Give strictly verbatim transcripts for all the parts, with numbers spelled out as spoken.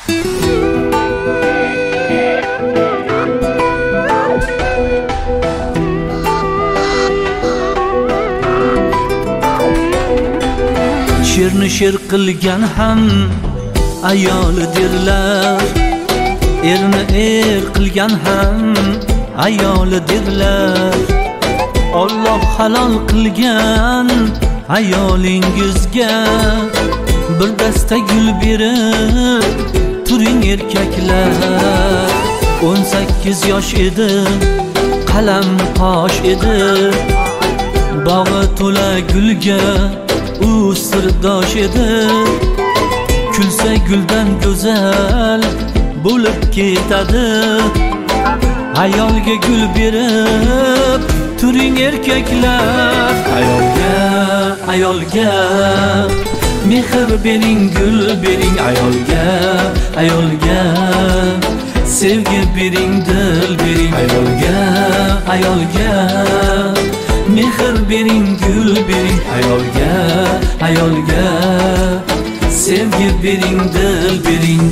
Sherni sher qilgan ham ayolidirlar, erni er qilgan ham ayolidirlar. Alloh halol qilgan ayolingizga bir dasta gul berib turing erkaklar. o'n sakkiz yosh edi, qalam qosh edi, bog'i to'la gulga u sirdosh edi. Kulsa guldan go'zal bo'lib ketadi. Ayolga gul berib turing erkaklar. Ayolga, ayolga mehr bering, gul bering. Ayolga, ayolga sevgi bering, dil bering. Ayolga, ayolga mehr bering, gul bering. Ayolga, ayolga sevgi bering, dil bering.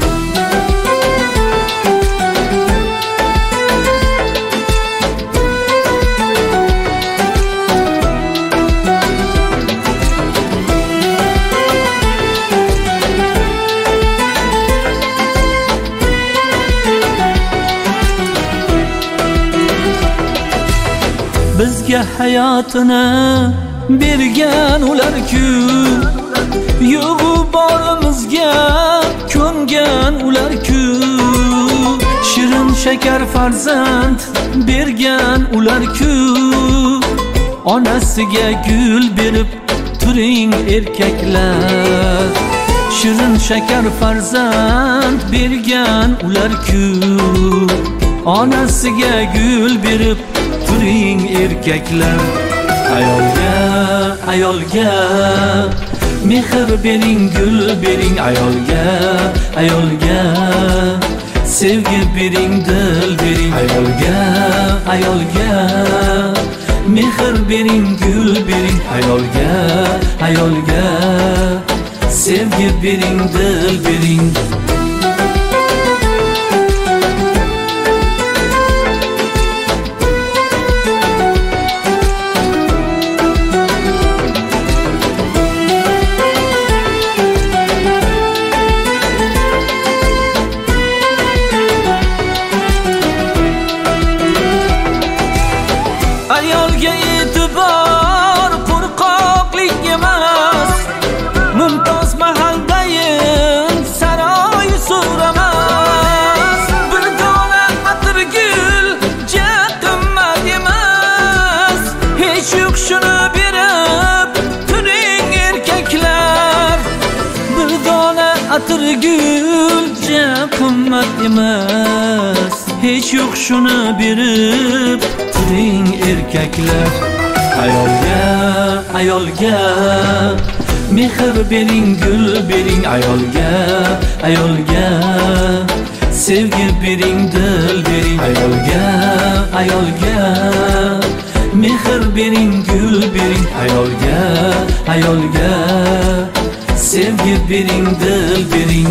Bizga hayotini bergan ular-ku, yo'g'u borimizga ko'ngan ular-ku. Shirin shakar farzand bergan ular-ku. Onasiga gul berib turing erkaklar. Shirin shakar farzand bergan ular-ku. Onasiga gul berib turing erkaklar. Ayolga, ayolga mehr bering, gul bering. Ayolga, ayolga sevgi bering, dil bering. Ayolga, ayolga mehr bering, gul bering. Ayolga, ayolga sevgi bering, dil bering. Ayolga e'tibor qo'rqoqlik emas, mumtoz mahaldayin saroy so'ramas. Bir dona atir gul ja qimmat emas, hech yo'q shuni berib turing erkaklar. Bir dona atir gul ja qimmat emas, hech yo'q shuni berib turing erkaklar. Ayolga, ayolga mehr bering, gul bering. Ayolga, ayolga sevgi bering, dil bering. Ayolga, ayolga mehr bering, gul bering. Ayolga, ayolga sevgi bering, dil bering.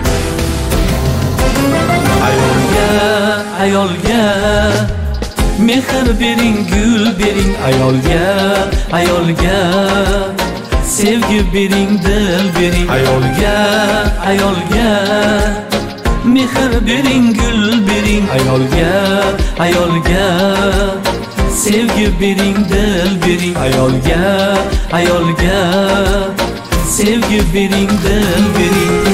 Ayolga, ayolga mehr bering, gul bering. Ayolga, ayolga sevgi bering, dil bering. Ayolga, ayolga mehr bering, gul bering. Ayolga, ayolga sevgi bering, dil bering. Ayolga, ayolga sevgi bering, dil bering.